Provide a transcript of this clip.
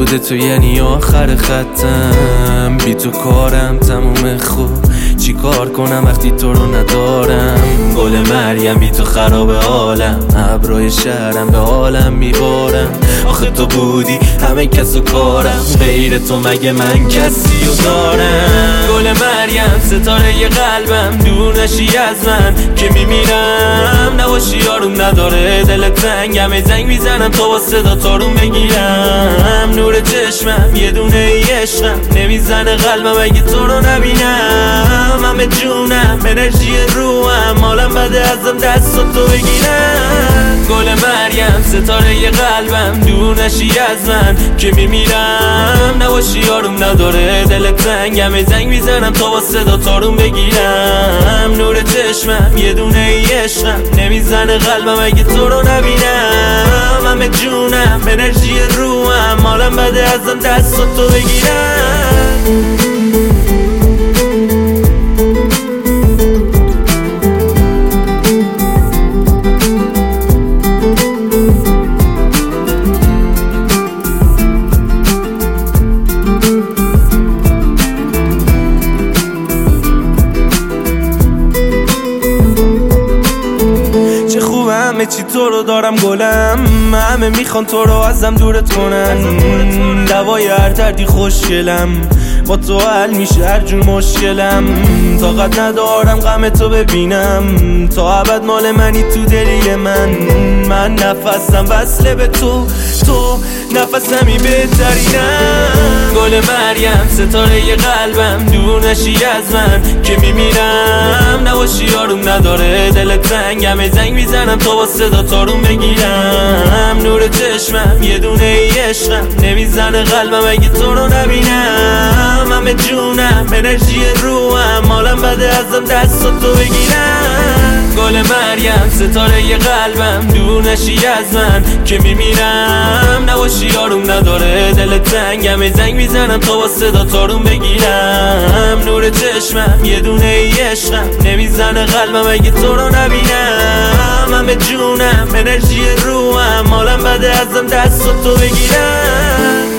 شده تو یعنی آخر ختم، بی تو کارم تموم خوب، چی کار کنم وقتی تو رو ندارم. گل مریم بی تو خراب عالم، ابروی شهرم به عالم میبارم. آخه تو بودی همه کس و کارم، غیر تو مگه من کسی و دارم. گل مریم ستاره ی قلبم، دور نشی از من که میمیرم. نباشی یارم نداره دل تنگم، زنگ میزنم تو با صدا تارون بگیرم. نور چشمم یه دونه عشقم، نمیزنه قلبم اگه تو رو نبینم. همه جونم انرژی روحم، حالم بده ازم دستاتو بگیرم. گل مریم ستاره ی قلبم، دور نشی از من که میمیرم. نباشی یارم نداره دل تنگم، زنگ میزنم تا با صدا تارون بگیرم. نور چشمم یه دونه عشقم، نمیزنه قلبم اگه تو رو نبینم. همه جونم انرژی روحم، حالم بده ازم دستاتو بگیرم. همه چی تو رو دارم گلم، همه میخوان تو رو ازم دورت کنن. دوای هر دردی خوشگلم، با تو حل میشه هر جور مشکلم. طاقت ندارم غم تو ببینم، تا ابد مال منی تو دلی من نفسم وصله به تو نفسمی بهترینم. گل مریم ستاره ی قلبم، دور نشی از من که میمیرم. نباشی یارم نداره دل تنگم، زنگ میزنم تا با صدا تارون بگیرم. نور چشمم یه دونه عشقم، نمیزنه قلبم اگه تو رو نبینم. همه جونم انرژی روحم، حالم بده ازم دستاتو بگیرم. گل مریم ستاره ی قلبم، دور نشی از من که میمیرم. نباشی یارم نداره دل تنگم، زنگ میزنم تا با صدا تارون بگیرم. نور چشمم یه دونه عشقم، نمیزنه قلبم اگه تو رو نبینم. همه جونم انرژی روحم، حالم بده ازم دستاتو بگیرم.